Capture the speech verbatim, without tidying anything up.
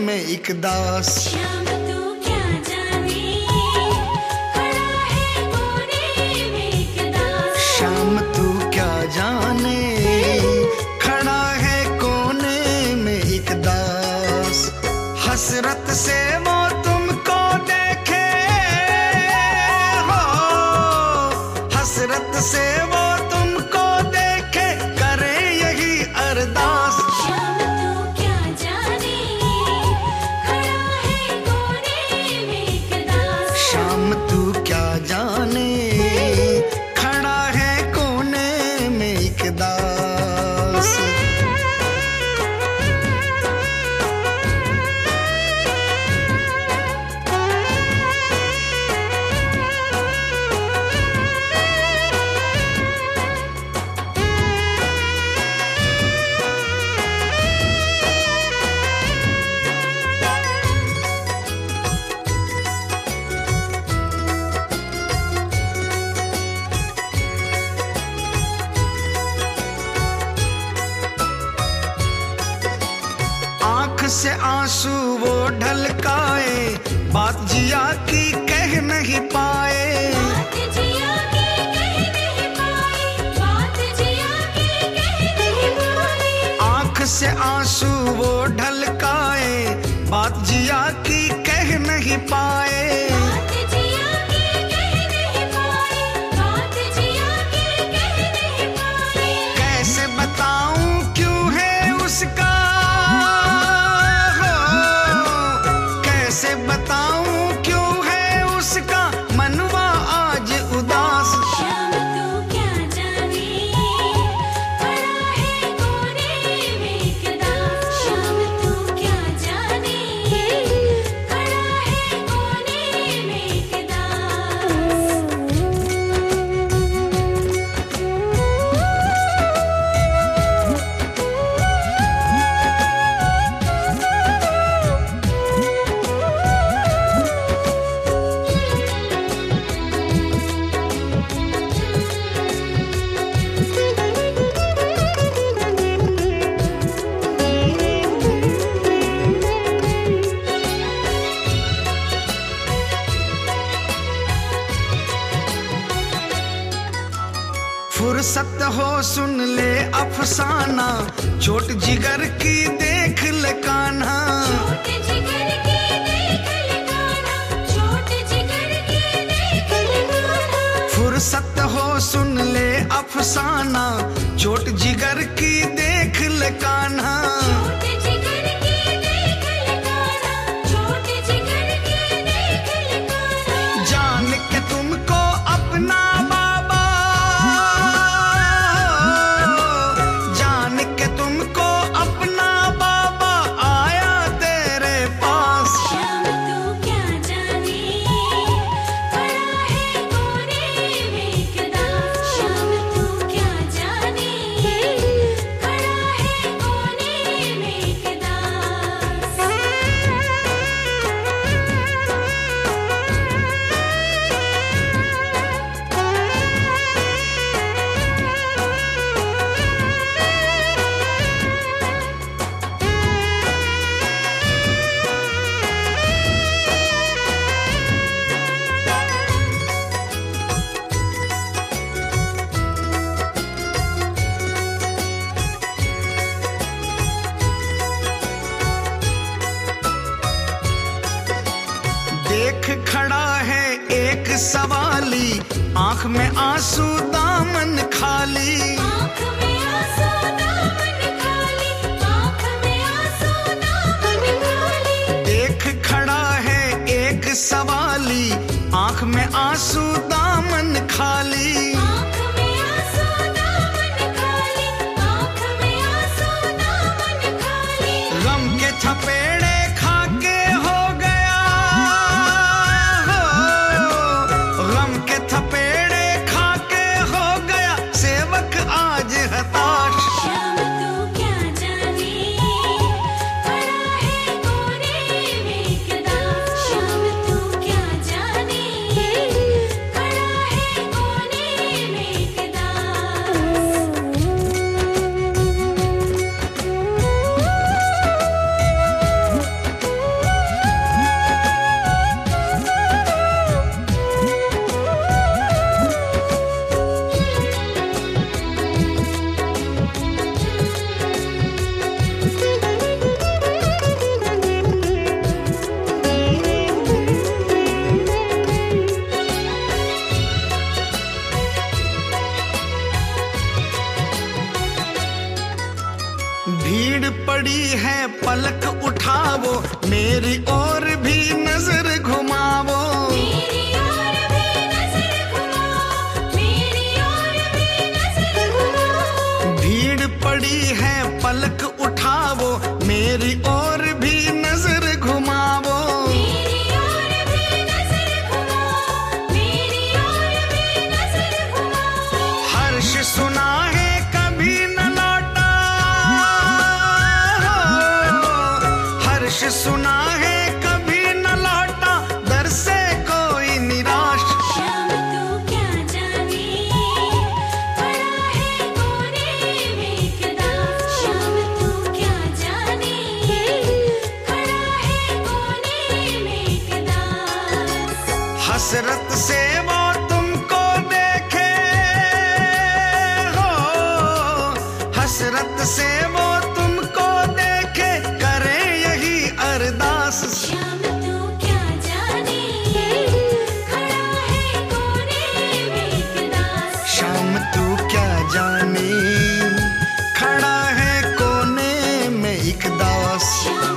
में एक दास। श्याम तू क्या जाने, खड़ा है कोने में एक दास। श्याम तू क्या जाने, खड़ा है कोने में एक दास। हसरत से वो तुमको देखे हो, हसरत से वो तुमको देखे, करे यही अरदास। श्याम तू क्या जाने, खड़ा है कोने में एक दास। श्याम तू क्या जाने, खड़ा है कोने में एक दास। आंख से आंसू वो ढलकाए, बात जिया की कह नहीं पाए। बात जिया की कह नहीं पाए, बात जिया की कह नहीं पाए। आंख से आंसू वो ढलकाए, बात जिया की कह नहीं पाए। बात जिया की कह नहीं पाए, बात जिया की कह नहीं पाए। कैसे बताऊं क्यों है उसका, कैसे बताऊं क्यों है उसका मनवा आज उदास। श्याम तू क्या जाने, खड़ा है कोने में एक दास। श्याम तू क्या जाने, खड़ा है कोने में एक दास। फुर्सत हो सुन ले अफसाना, चोट जिगर की देख ले कान्हा। छोट जिगर की देख ले कान्हा, छोट जिगर की देख ले कान्हा। फुर्सत हो सुन ले अफसाना, चोट जिगर की देख ले कान्हा। छोट जिगर की देख ले कान्हा, छोट जिगर की देख ले कान्हा। जान के तुमको अपना बाबा, जान के तुमको अपना बाबा आया तेरे पास। श्याम तू क्या जाने, खड़ा है कोने में एक दास। श्याम तू क्या जाने, खड़ा है कोने में एक दास। देख खड़ा है एक सवाली, आंख में आंसू दामन खाली। आँख में आंसू दामन खाली, आँख में आंसू दामन खाली। देख खड़ा है एक सवाली, आंख में आंसू दामन खाली। आँख में आंसू दामन खाली, आँख में आंसू दामन खाली। गम के थपेड़े खा के हो गया हो, गम के थपेड़े खा के हो गया सेवक आज हताश। श्याम तू पलक उठावो, मेरी ओर भी नजर घुमावो। मेरी ओर भी नजर घुमाओ, मेरी ओर भी नजर घुमाओ। भीड़ पड़ी है पलक उठावो, मेरी ओर भी नजर घुमावो। मेरी ओर भी नजर घुमाओ, मेरी ओर भी नजर घुमाओ। हर्ष सुना है कभी न लौटा, हर्ष सुना है कभी न लौटा, दर से कोई निराश। श्याम तू क्या जाने, खड़ा है कोने में एक दास। श्याम तू क्या जाने, खड़ा है कोने में एक दास। हसरत से वो तुमको देखे हो, हसरत से वो तुमको देखे, करे यही अरदास। श्याम तू क्या जाने, खड़ा है कोने में एक दास। शाम तू क्या जाने, खड़ा है कोने में एक दास। श्याम